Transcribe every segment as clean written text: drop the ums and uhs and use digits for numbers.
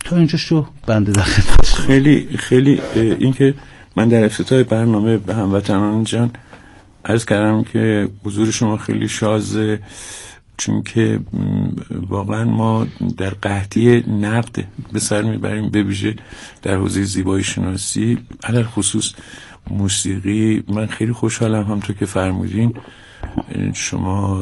تا اینجا شو بنده در خدمت. خیلی اینکه من در افتتاح برنامه به هموطنان جان عرض کردم که حضور شما خیلی شازه، چون که واقعا ما در قحطی نقد به سر میبریم، به ویژه در حوزه زیبایی شناسی، علل خصوص موسیقی. من خیلی خوشحالم همونطور که فرمودین شما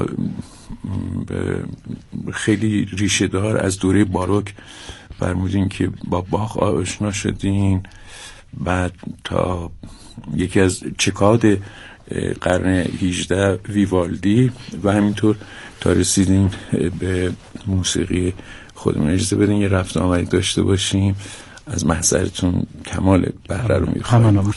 خیلی ریشه دار از دوره باروک فرمودین که با باخ آشنا شدین، بعد تا یکی از چکاد قرن 18 ویوالدی و همینطور تا رسیدین به موسیقی خودمون. اجازه بدین یه رفت آمدی داشته باشیم، از محضرتون کمال بهره رو میخوایم.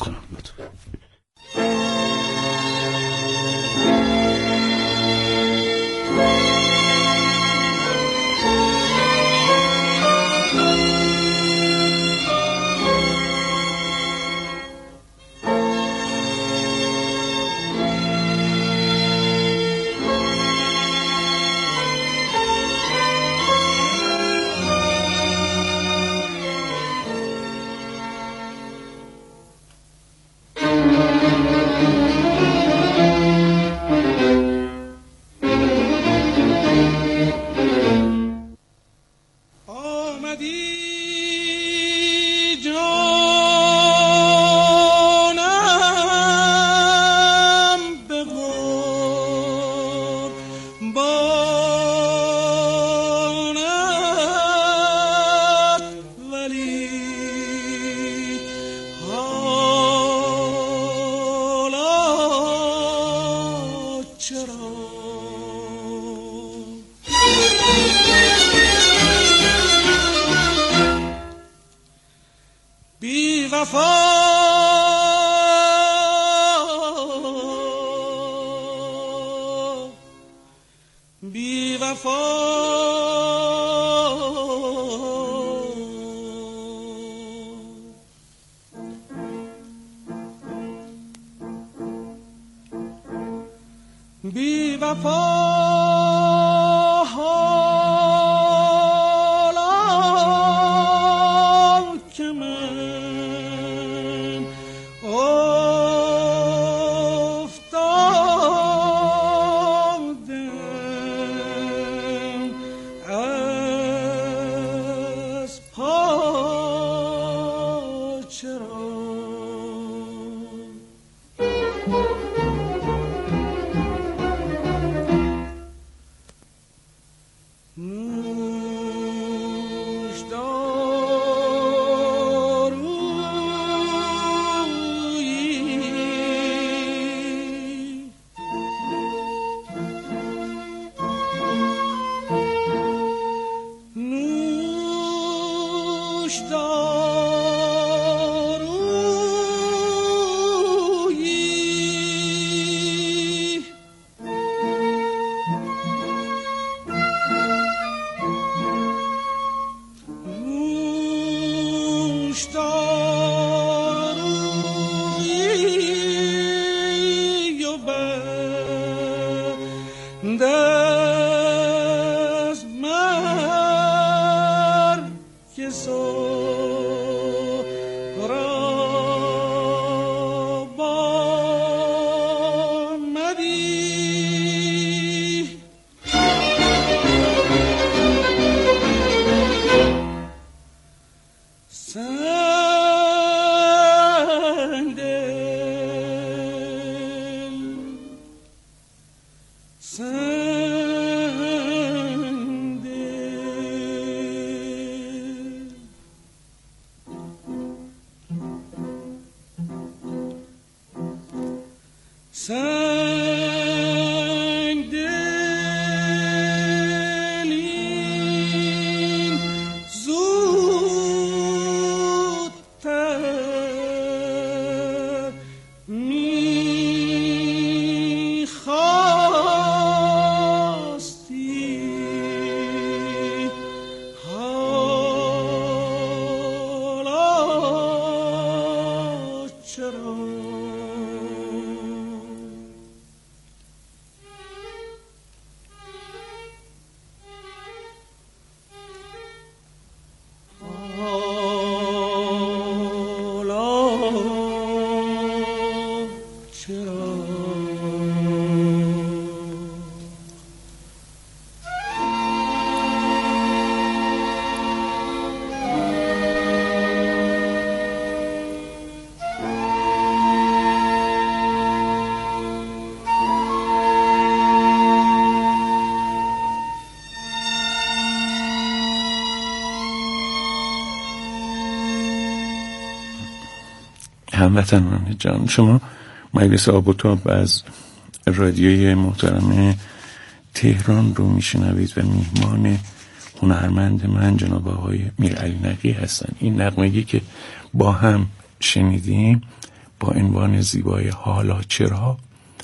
هموطنان جان، شما مجلس آب و تاب از رادیوی محترم تهران رو میشنوید و میهمان هنرمند من جناب آقای میرعلی نقی هستن. این نغمگی که با هم شنیدیم با عنوان زیبای حالا چرا،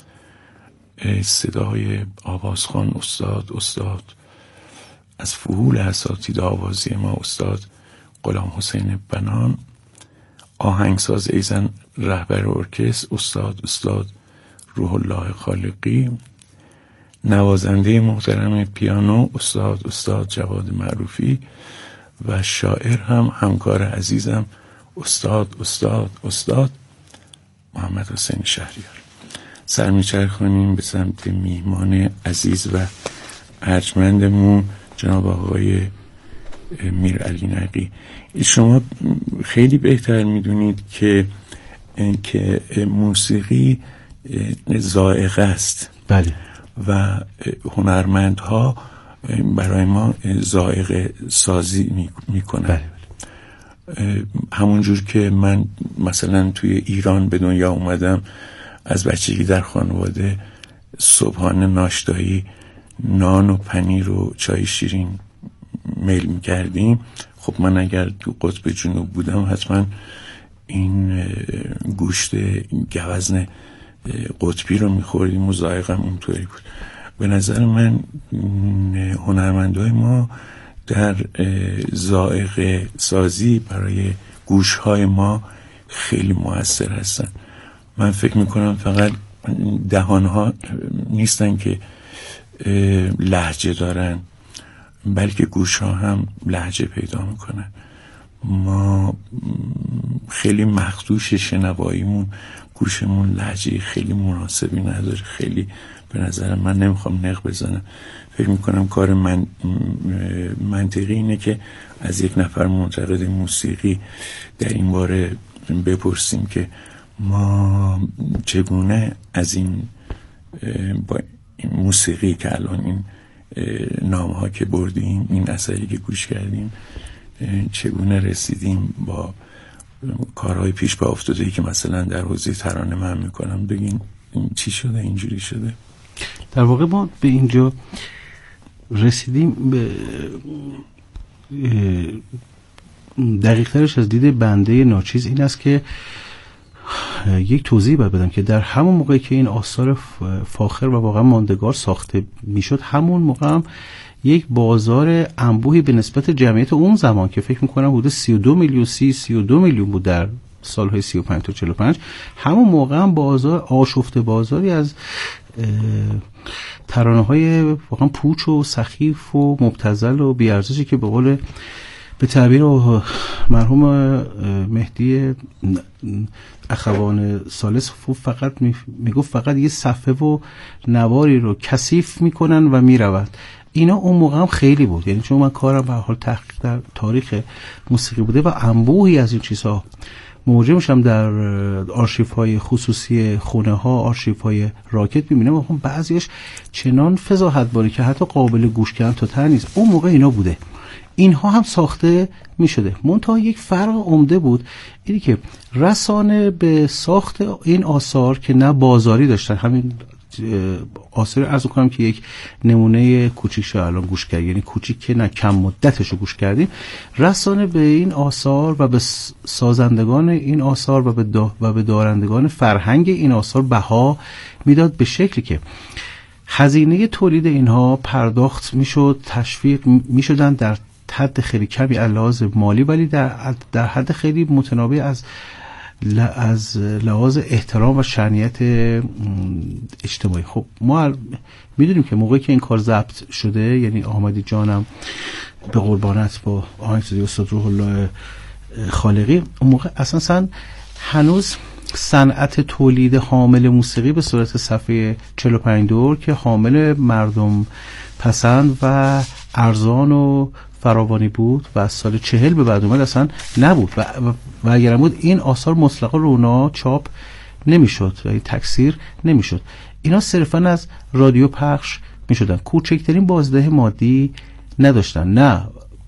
صدای آوازخوان استاد از فهول اساتید آوازی ما استاد غلام حسین بنان، آهنگساز ایزن رهبر ارکستر استاد روح الله خالقی، نوازنده محترم پیانو استاد جواد معروفی و شاعر هم همکار عزیزم استاد محمد حسین شهریار. سرمیچرخونیم به سمت میهمان عزیز و ارجمندمون جناب آقای میرعلی نقی. شما خیلی بهتر میدونید که موسیقی ذائقه است. بله. و هنرمندها برای ما ذائقه سازی میکنن. بله. همونجور که من مثلا توی ایران به دنیا اومدم، از بچگی در خانواده صبحانه ناشتایی نان و پنیر و چای شیرین میل میکردیم. خب من اگر تو قطب جنوب بودم حتما این گوشت گوزن قطبی رو میخوردیم و ذائقه‌م اونطوری بود. به نظر من هنرمندای ما در ذائقه سازی برای گوشهای ما خیلی مؤثر هستن. من فکر میکنم فقط دهانها نیستن که لهجه دارن، بلکه گوشها هم لهجه پیدا میکنن. ما خیلی مخدوش شنواییمون، گوشمون لهجه خیلی مناسبی نداره. خیلی به نظر من، نمیخوام نق بزنم، فکر میکنم کار منطقی اینه که از یک نفر منتقد موسیقی در این باره بپرسیم که ما چگونه از این با این موسیقی که الان این نامها که بردیم، این اثری که گوش کردیم، چگونه رسیدیم با کارهای پیش پا افتاده‌ای که مثلا در حوزه ترانه من میکنم. بگین این چی شده، اینجوری شده. در واقع ما به اینجا رسیدیم دقیق ترش از دید بنده ناچیز این است که یک توضیح باید بدم که در همون موقعی که این آثار فاخر و واقعا ماندگار ساخته میشد، همون موقع هم یک بازار انبوهی به نسبت جمعیت اون زمان که فکر میکنم حدود 32 میلیون بود در سالهای 35 تا 45، همون موقع هم بازار آشفته بازاری از ترانه‌های واقعا پوچ و سخیف و مبتذل و بی‌ارزشی که به تعبیر مرحوم مهدی اخوان ثالث فقط میگفت فقط یه صفحه و نواری رو کثیف میکنن و میرود. اینا اون موقع هم خیلی بود، یعنی چون من کارم به حال تحقیق در تاریخ موسیقی بوده و انبوهی از این چیزها موجه میشم در آرشیف‌های خصوصی خونه‌ها، آرشیف‌های راکت می‌بینم و بعضیش چنان فضاحت‌باری که حتی قابل گوش کردن تا ته نیست. اون موقع اینا بوده، اینها هم ساخته می‌شده. منتها یک فرق عمده بود اینی که رسانه به ساخت این آثار که نه بازاری داشتن، همین آثار عرض کنم که یک نمونه کوچیکشو الان گوش کرد، یعنی کوچیک که نه کم مدتشو گوش کردیم، رسانه به این آثار و به سازندگان این آثار و به دارندگان فرهنگ این آثار بها میداد به شکلی که هزینه تولید اینها پرداخت میشد، تشویق میشدن در حد خیلی کمی لحاظ مالی، ولی در حد خیلی متنابع از لحاظ احترام و شأنیت اجتماعی. خب ما میدونیم که موقعی که این کار ضبط شده، یعنی احمدی جانم به قربانت با آهنگسازی استاد روح الله خالقی، اون موقع اساسا هنوز صنعت تولید حامل موسیقی به صورت صفحه 45 دور که حامل مردم پسند و ارزان و فراوانی بود و از سال 40 به بعد اومد اصلا نبود و اگرم بود این آثار مطلقا رونا چاپ نمیشد و این تکثیر نمیشد. اینا صرفا از رادیو پخش میشدن، کوچکترین بازده مادی نداشتن، نه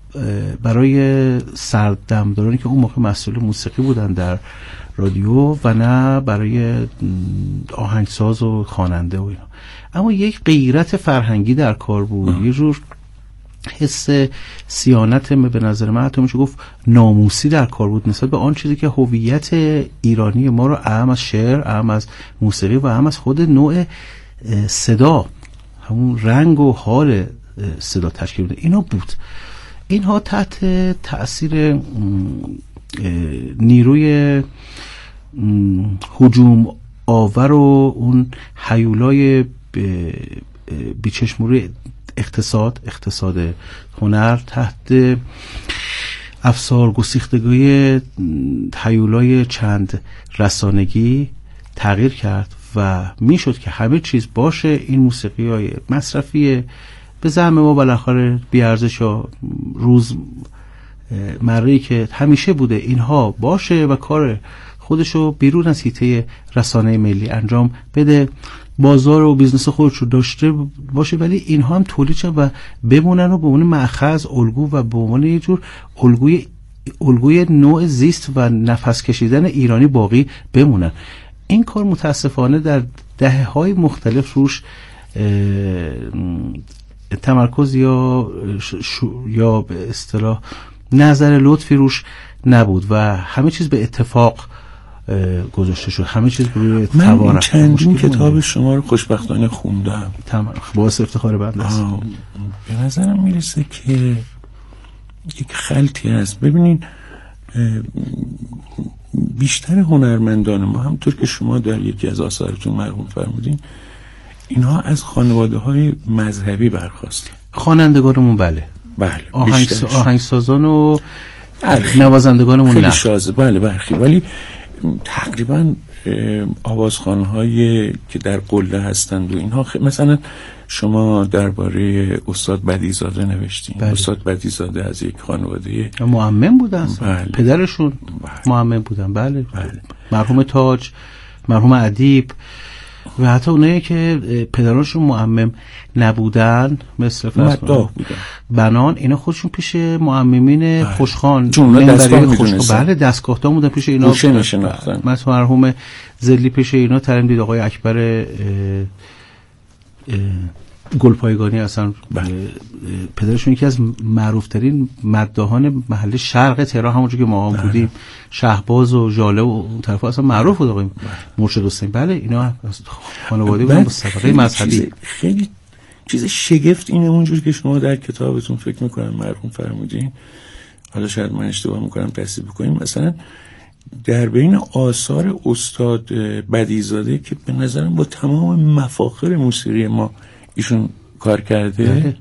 برای سردمدارانی که اون موقع مسئول موسیقی بودن در رادیو و نه برای آهنگساز و خواننده و اینا. اما یک غیرت فرهنگی در کار بود، یه جور حس صیانت به نظر من حتی میشه گفت ناموسی در کار بود نسبت به آن چیزی که هویت ایرانی ما رو اهم از شعر، اهم از موسیقی و اهم از خود نوع صدا، همون رنگ و حال صدا تشکیل میده. اینا بود. اینها تحت تأثیر نیروی هجوم آور و اون هیولای بیچشموری اقتصاد هنر، تحت افسار گسیختگی هیولای چند رسانگی تغییر کرد و میشد که همه چیز باشه. این موسیقی های مصرفی به زعم ما بالاخره بیارزش و روز مره‌ای که همیشه بوده اینها باشه و کار خودشو بیرون از حیطه رسانه ملی انجام بده، بازار و بیزنس خودشو داشته باشه، ولی اینها هم تولید شن و بمونن و به عنوان مأخذ، الگو و به عنوان یه جور الگوی نوع زیست و نفس کشیدن ایرانی باقی بمونن. این کار متاسفانه در دهه‌های مختلف روش تمرکز یا به اصطلاح نظر لطفی روش نبود و همه چیز به اتفاق گذاشته شد، همه چیز روی توان. من چندین کتاب شما رو خوشبختانه خوندم، باعث افتخار بنده است. به نظرم میرسه که یک خلطی هست. ببینین بیشتر هنرمندان ما، همونطور که شما در یکی از آثارتون مرحوم فرمودین، اینها از خانواده‌های مذهبی برخاستن. خوانندگانمون بله آهنگسازان و نوازندگانمون نه شازه بله برخی، ولی تقریبا آوازخوان‌هایی که در قله هستند و اینها مثلا شما درباره استاد بدیع‌زاده نوشتین. بله. استاد بدیع‌زاده از یک خانواده معمم بودن. بله. پدرشون معمم بودن. بله. مرحوم تاج، مرحوم ادیب و حتی اونایی که پدرانشون معمم نبودن مثل بنان، اینا خودشون پیش معممین خوشخوان بله دستگاه‌دار بودن، پیش اینا مثلا مرحوم زلی پیش اینا ترم دید. آقای اکبر گلپایگانی اصلا پدرشون یکی از معروفترین مداحان محل شرق تهران، همونجور که ما هم بودیم، شهباز و ژاله و اون طرفا اصلا معروف بود. آقای مرشد حسین بله اینا خانواده بودن با سابقه مذهبی. خیلی چیز شگفت اینه، اونجوری که شما در کتابتون فکر می‌کنم مرحوم فرمودین، حالا شاید من اشتباه می‌کنم تصحیح بکنیم، مثلا در بین آثار استاد بدیع‌زاده که به نظرم با تمام مفاخر موسیقی ما ایشون کار کرده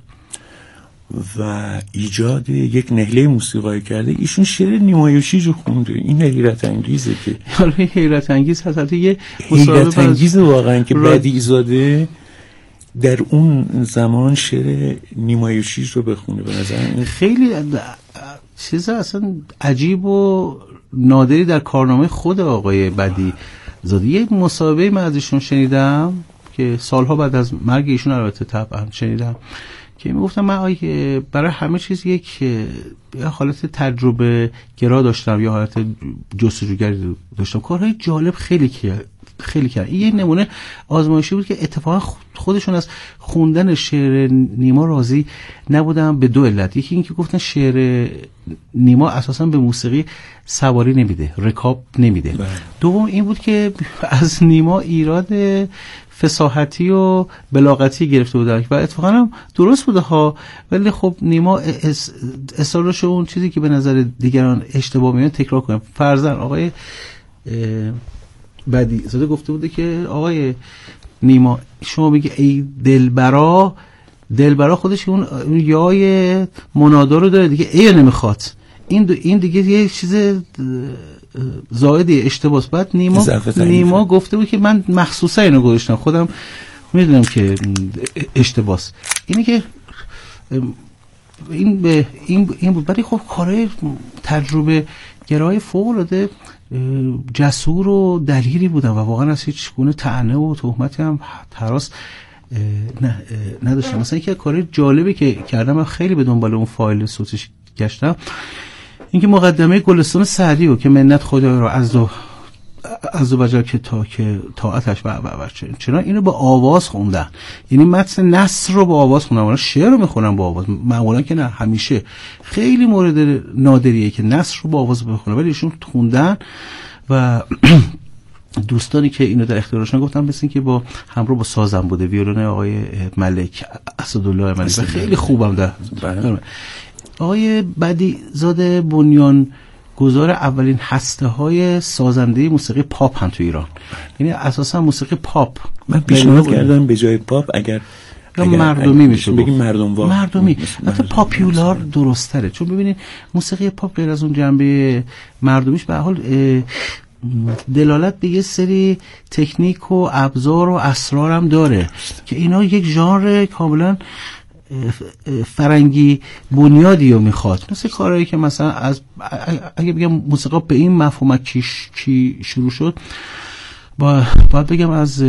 و ایجاد یک نهله موسیقایی کرده، ایشون شعر نیمایوشی رو خونده. این حیرت انگیزه که حیرت انگیز هست. یه حیرت انگیزه واقعا که بدیع‌زاده در اون زمان شعر نیمایوشی رو بخونه. به نظر این خیلی چیز اصلا عجیب و نادری در کارنامه خود آقای بدیع‌زاده. یه مصاحبه من ازشون شنیدم که سالها بعد از مرگ ایشون البته طبعا شنیدم که میگفتم من برای همه چیز یک حالت تجربه گرا داشتم یا حالت جستجوگری داشتم. کارهای جالب خیلی کرد. این یه نمونه آزمایشی بود که اتفاقا خودشون از خوندن شعر نیما راضی نبودن به دو علت. یکی این که گفتن شعر نیما اساسا به موسیقی سواری نمیده، رکاب نمیده. دوم این بود که از نیما ایراد فصاحتی و بلاغتی گرفته بودن و اتفاقا هم درست بوده ها، ولی خب نیما اصرارش اون چیزی که به نظر دیگران اشتباه میاد تکرار کنه. فرضاً آقای بدیع‌زاده گفته بوده که آقای نیما شما بگی ای دلبرا خودش اون یای منادا رو داره دیگه، ای نمیخواد، این دیگه یه چیز زائدی اشتباهه. بعد نیما گفته بود که من مخصوصا اینو گذاشتم، خودم میدونم که اشتباهه. اینی که این بود. ولی خب کارهای تجربه گرای فوق العاده جسور و دلیری بودن و واقعا از هیچ گونه طعنه و تهمتی هم هراس نداشتم. مثلا یکی از کارهای جالبی که کردم، من خیلی به دنبال اون فایل صوتیش گشتم، اینکه مقدمه گلستان سعدی رو که منت خدا رو از دو بجا که طاعتش و چرا اینو با آواز خوندن، یعنی متن نثر رو با آواز خوندن، شعر رو میخونن با آواز معمولا که نه، همیشه خیلی مورد نادریه که نثر رو با آواز بخونن، ولی ایشون خوندن و دوستانی که اینو در اختیارشون گفتم مثل این که با همراه با سازم بوده، ویولون آقای ملک اسدالله ملک خیلی خوبم ده. آقای بدی زاده بنیان گذار اولین هسته های سازنده موسیقی پاپ هم تو ایران، یعنی اساسا موسیقی پاپ من پیشنهاد کردم به جای پاپ اگر مردمی میشه بگیم مردمی، حتی پاپیولار درست‌تره، چون ببینید موسیقی پاپ غیر از اون جنبه مردمیش به حال دلالت به یه سری تکنیک و ابزار و اسرار هم داره که اینا یک ژانر کاملا فرنگی بنیادی رو میخواد، مثل کارهایی که مثلا از اگه بگم موسیقی به این مفهوم کی شروع شد، باید بگم از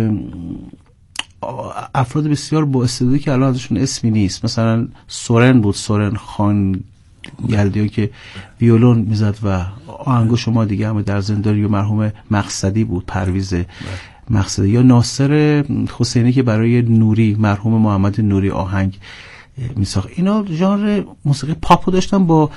افراد بسیار با استعدادی که الان ازشون اسمی نیست، مثلا سورن بود، سورن خان یلدی که ویولون میزد و آهنگو شما دیگه هم در زنداری و مرحوم مقصدی بود، پرویز مقصدی، یا ناصر حسینی که برای نوری مرحوم محمد نوری آهنگ میساخت. اینا ژانر موسیقی پاپو داشتن با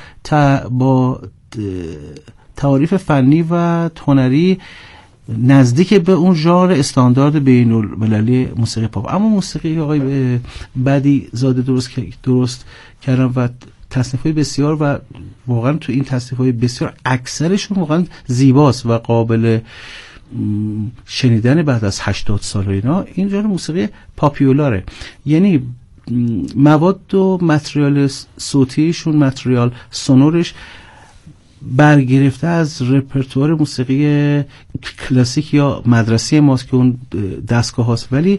تعاریف فنی و هنری نزدیک به اون ژانر استاندارد بین‌المللی موسیقی پاپ. اما موسیقی آقای بدی زاده درست کردن و تصنیف‌های بسیار و واقعا تو این تصنیف‌های بسیار اکثرشون واقعا زیباست و قابل شنیدن بعد از 80 سال. اینا این ژانر موسیقی پاپیولاره، یعنی مواد و متریال صوتیشون، متریال سونورش برگرفته از رپرتوار موسیقی کلاسیک یا مدرسه ماست که اون دستگاه هاست، ولی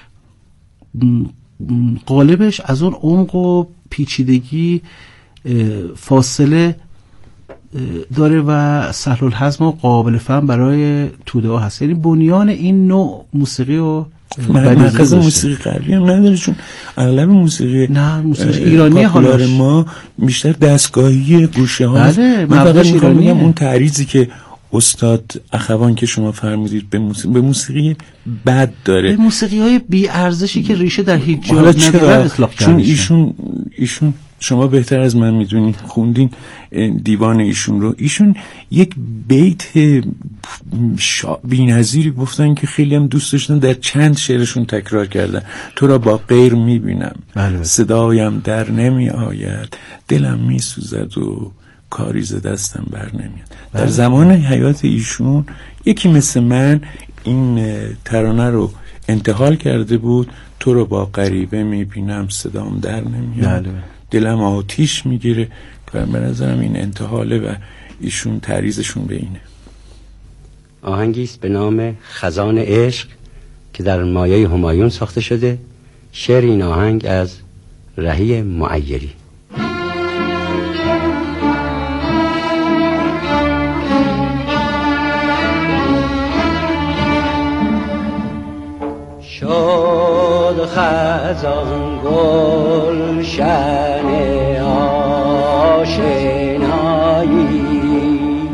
قالبش از اون عمق و پیچیدگی فاصله داره و سهل الهضم و قابل فهم برای توده ها هست. یعنی بنیان این نوع موسیقی و مرکز موسیقی غربی هم نداره، چون اغلب موسیقی ایرانی حالا ما بیشتر دستگاهی گوشه ها. بله، مبداش ایرانیه. اون تعریضی که استاد اخوان که شما فرمودید به موسیقی بد داره، به موسیقی های بی ارزشی که ریشه در هیچ جا نداره اطلاق کرده. چون ایشون شما بهتر از من میدونید، خوندین دیوان ایشون رو، ایشون یک بیت بی‌نظیری گفتن که خیلی هم دوست داشتن، در چند شعرشون تکرار کردن: تو را با غیر میبینم، صدایم در نمی آید، دلم میسوزد و کاری ز دستم بر نمیاد. در زمان حیات ایشون یکی مثل من این ترانه رو انتحال کرده بود: تو رو با غریبه میبینم، صدام در نمیاد، دلم آتیش میگیره. و به نظرم این انتحاله و ایشون تعریضشون به اینه. آهنگی است به نام خزان عشق که در مایه همایون ساخته شده. شعر این آهنگ از رهی معیری. شد خزان گلشن آشنایی،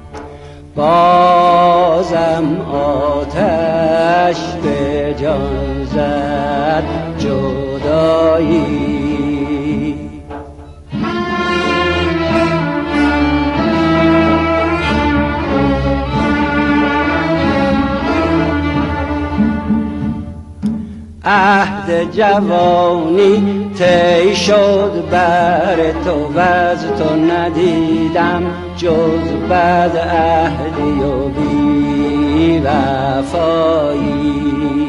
بازم آتش به جان زد جدایی. عهد جوانی طی شد بر تو و از تو ندیدم جز بد عهدی و بی وفایی.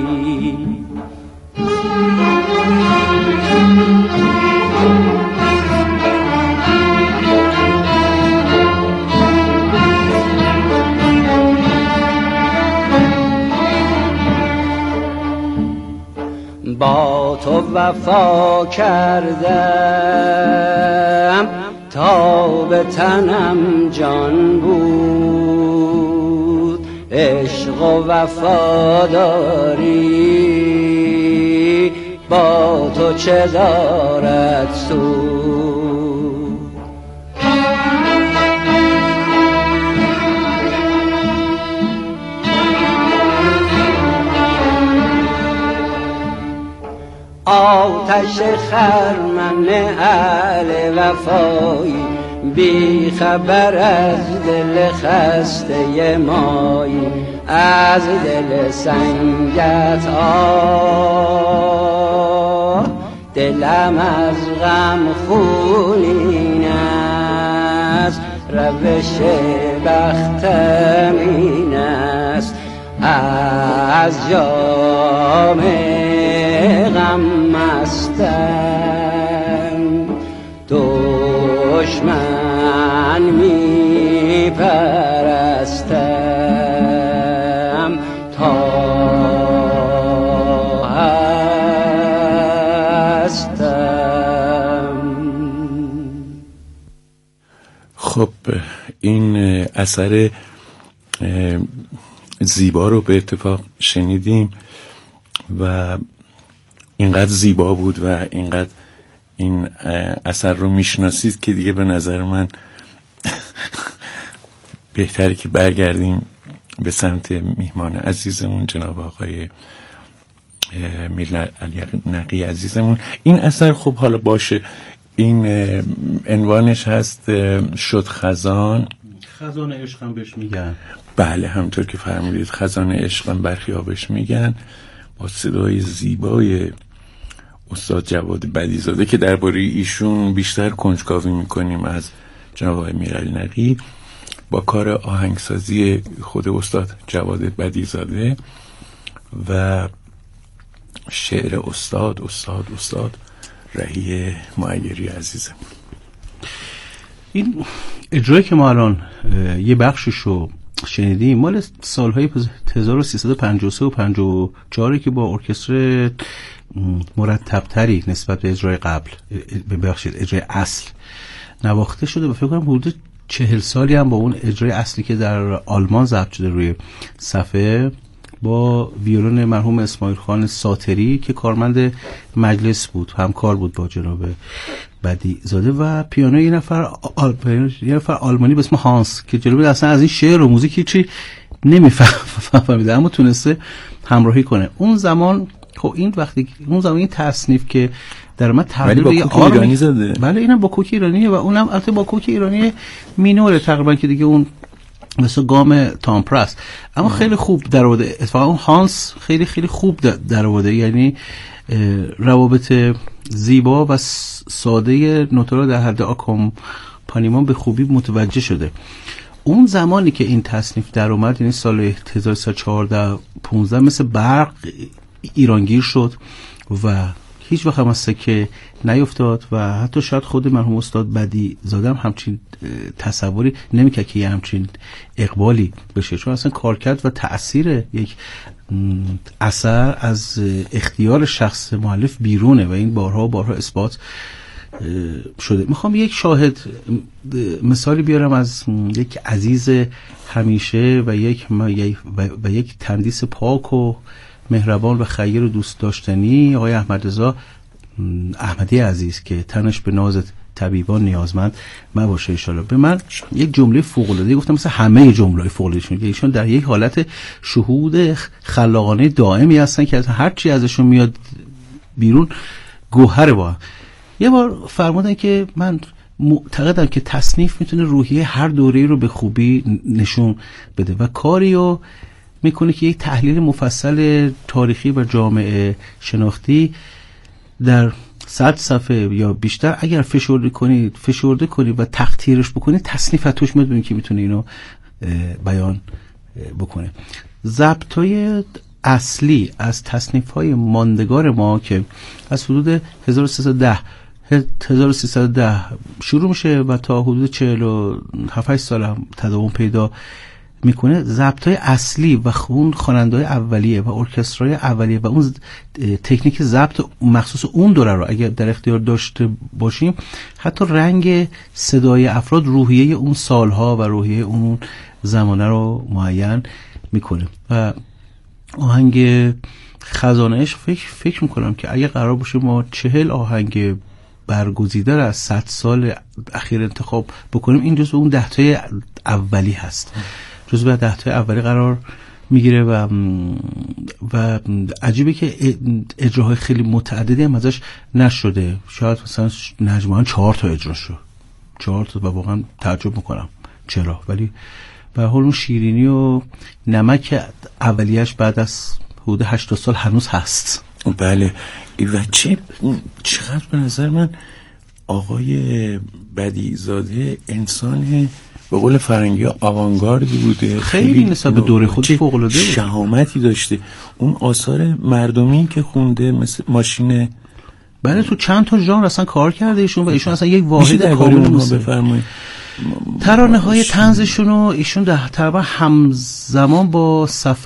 با تو وفا کردم تا به تنم جان بود، عشق و وفاداری با تو چه دارد سود. آتش خرمن اهل وفایی، بی خبر از دل خسته مایی، از دل سنگت دلم از غم خونین است، روش بختم این است، از جام غم مستم، دشمن می پرستم تا هستم. خب این اثر زیبا رو به اتفاق شنیدیم و اینقدر زیبا بود و اینقدر این اثر رو میشناسید که دیگه به نظر من بهتره که برگردیم به سمت میهمان عزیزمون جناب آقای میرزا علی نقی عزیزمون. این اثر خب حالا باشه، این عنوانش هست شد خزان عشقم بهش میگن. بله همونطور که فرمودید خزان عشقم برخی‌ها بهش میگن، با صدای زیبای استاد جواد بدیزاده که درباره ایشون بیشتر کنجکاوی میکنیم از جناب آقای میرزا علی نقی، با کار آهنگسازی خود استاد جواد بدیزاده و شعر استاد رهی معیری عزیزم. این اجرایی که ما الان یه بخششو شنیدیم مال سالهای 1353 و 54 که با ارکستر مرتبتری نسبت به اجرای قبل، ببخشید اجرای اصل نواخته شده و فکر کنم حدود 40 سالی هم با اون اجرای اصلی که در آلمان ضبط شده روی صفحه با ویولون مرحوم اسماعیل خان ساتری که کارمند مجلس بود، همکار بود با جناب بدیزاده، و پیانو یه نفر آلمانی به اسم هانس که جلوی اصلا از این شعر و موزیک هیچی نمیفهمیده اما تونسته همراهی کنه. اون زمان خب این وقتی اون زمان این تصنیف که در من تبدیل به کوک ایرانی زده. بله اینم با کوک ایرانیه و اونم البته با کوک ایرانی مینوره تقریبا که دیگه اون مثل گام تامپرست، اما خیلی خوب در آورده. اتفاقا اون هانس خیلی خیلی خوب در آورده، یعنی روابط زیبا و ساده نوت‌ها در حد آکومپانیمان به خوبی متوجه شده. اون زمانی که این تصنیف در اومد، یعنی سال 1314-15 مثل برق ایرانگیر شد و هیچ وقت هم از سکه نیفتاد و حتی شاید خود مرحوم استاد بدیزاده هم همچین تصوری نمی‌کرد که یه همچین اقبالی بشه، چون اصلا کارکرد و تأثیر یک اثر از اختیار شخص مؤلف بیرونه و این بارها اثبات شده. میخوام یک شاهد مثالی بیارم از یک عزیز همیشه و یک تندیس پاک و مهربان و خیر و دوست داشتنی، آقای احمدرضا احمدی عزیز که تنش به ناز طبیبان نیازمند مباشه انشالله. به من یک جمله فوق‌العاده گفتم، مثل همه جمله‌های فوق‌العادهشون که ایشون در یک حالت شهود خلاقانه دائمی هستن که هر چی ازشون میاد بیرون گوهر با. یه بار فرمودن که من معتقدم که تصنیف میتونه روحیه هر دوره‌ای رو به خوبی نشون بده و کاریو میکنه که یک تحلیل مفصل تاریخی و جامعه شناختی در 100 صفحه یا بیشتر اگر فشرده کنید و تقطیرش بکنید، تصنیف توش میاد که میتونه اینو بیان بکنه. ضبطای اصلی از تصنیف‌های ماندگار ما که از حدود 1310 شروع میشه و تا حدود 47 سال هم تداوم پیدا میکنه، ضبطای اصلی و اون خواننده‌های اولیه و ارکسترای اولیه و اون تکنیک ضبط مخصوص اون دوره رو اگر در اختیار داشته باشیم، حتی رنگ صدای افراد روحیه اون سالها و روحیه اون زمانه رو معین میکنه. و آهنگ خزان عشق فکر میکنم که اگه قرار باشه ما 40 آهنگ برگزیده از 100 سال اخیر انتخاب بکنیم، این جزو اون 10 تای اولی هست، جزو 10 تای اولی قرار میگیره و عجیبه که اجراهای خیلی متعددی هم ازش نشده. شاید مثلا نجمعاً 4 تا اجرا شد، 4 تا، و واقعا تعجب میکنم چرا. ولی به حال اون شیرینی و نمک اولیش بعد از حدود 80 سال هنوز هست. بله. و چقدر به نظر من آقای بدیع‌زاده انسان به قول فرنگی ها آوانگاردی بوده، خیلی نسبت به دوره خودش فوق‌العاده بود، شهامتی داشته. اون آثار مردمی که خونده مثل ماشین، بله، تو چند تا ژانر اصلا کار کرده ایشون و ایشون اصلا یک واحد کامل بفرمایید. ترانه‌های طنزشون رو ایشون تقریبا همزمان با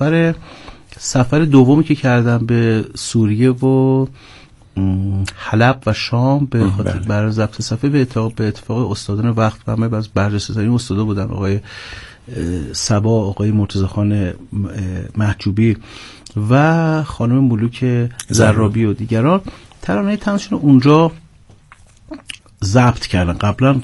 سفر دومی که کردن به سوریه و حلب و شام به خاطر برای ضبط صفحه به اتفاق استادان وقت و همه از برجسته‌ترین استادا بودن، آقای صبا، آقای مرتضی خان محجوبی و خانم ملوک زرابی و دیگران، ترانه طنزشون اونجا ضبط کردن. قبلا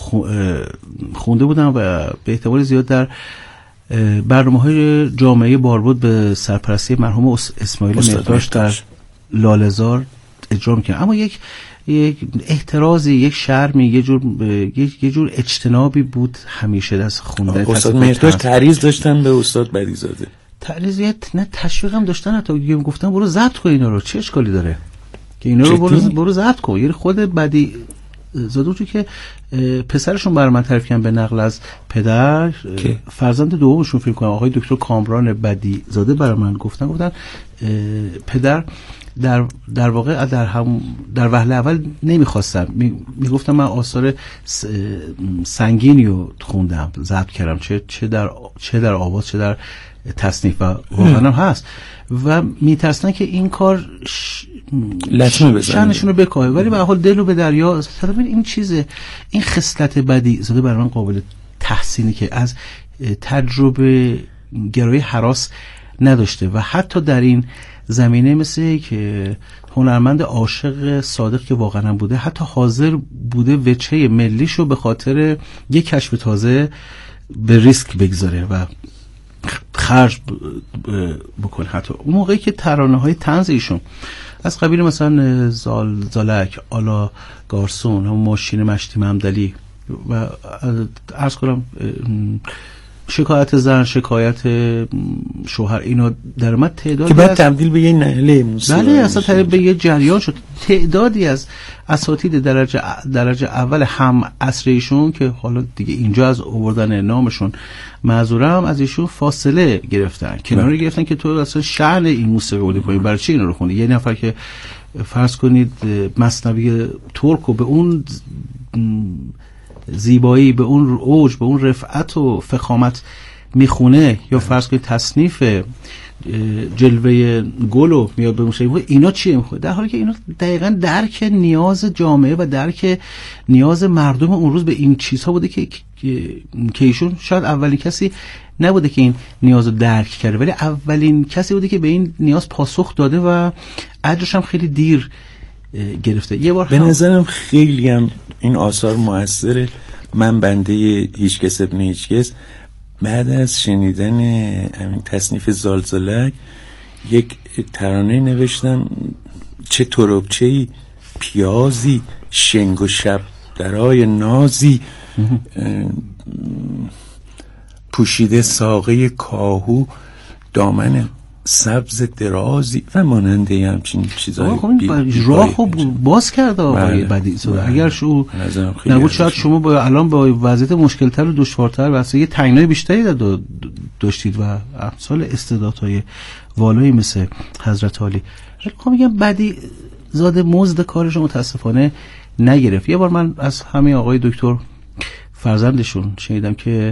خونده بودن و به احتمال زیاد در برنامه‌های جامعه باربود به سرپرستی مرحوم اسماعیل مهرداشت در لاله‌زار اجرا میکنه. اما یک احترازی، یک شرمی، یه جور اجتنابی بود همیشه از خوندن. استاد مهرداشت تعریض داشتن به استاد بدیع‌زاده، تعریضیت نه، تشویق هم داشتن. حتی گفتن برو ضبط کن اینا رو، چه اشکالی داره که اینا رو برو ضبط کن. یعنی خود بدیع‌زاده تو که پسرشون برای من تعریف کردن به نقل از پدر، فرزند دومشون فکر کنم آقای دکتر کامران بدیع‌زاده برای من گفتن پدر در واقع در وهله اول نمیخواستم، میگفتم من آثار سنگینی رو خوندم، ضبط کردم، چه در آواز چه در تصنیف، و واقعا هست و میترسن که این کار شأنشون رو بکاهه. ولی به هر حال دل رو به دریا. این چیزه، این خصلت بدیع‌زاده برای من قابل تحسینی که از تجربه گرایی هراس نداشته و حتی در این زمینه مثل که هنرمند عاشق صادق که واقعا بوده، حتی حاضر بوده وجهه ملیشو به خاطر یک کشف تازه به ریسک بگذاره و خرج بکنه. حتی اون موقعی که ترانه های طنز ایشون از قبیل مثلا زالک، آلا گارسون، هم ماشین مشتی ممدلی و عرض کنم شکایت زن، شکایت شوهر، اینا در اومد تعدادی که بعد تبدیل به یه نهله موسیقی، بله، اصلا تبدیل به یه جریان شد. تعدادی از اساتید درجه اول هم عصر ایشون که حالا دیگه اینجا از آوردن نامشون معذورم، از ایشون فاصله گرفتن، کنار گرفتن که تو اصلا شأن این موسیقی بودی پایین، برای چی اینا رو خوندی؟ یه نفر که فرض کنید مثنوی ترک و به اون زیبایی، به اون اوج، به اون رفعت و فخامت میخونه، یا فرض کنید تصنیف جلوه گلو میاد به موسیقی، اینا چیه میخواد؟ در حالی که اینا دقیقاً درک نیاز جامعه و درک نیاز مردم اون روز به این چیزها بوده که ایشون شاید اولین کسی نبوده که این نیاز رو درک کرده، ولی اولین کسی بوده که به این نیاز پاسخ داده و اجرش هم خیلی دیر گرفته. یه بار به نظرم خیلی هم این آثار موثره. من بنده هیچ کس ابن هیچ کس بعد از شنیدن همین تصنیف زالزالک یک ترانه نوشتم: چه تربچه‌ای پیازی، شنگ و شب درای نازی، پوشیده ساقه کاهو، دامن سبز درازی و ماننده همچین چیزایی. راه خوب باز کرده آقای بدیع‌زاده. اگر شو نبود شاید شما الان با وضعیت مشکلتر و دشوارتر و اصلا یه تنگنای بیشتری داشتید و امثال استعدادهای والایی مثل حضرت علی. خب میگم بدیع‌زاده مزد کارش متاسفانه نگرفت. یه بار من از همین آقای دکتر فرزندشون شنیدم که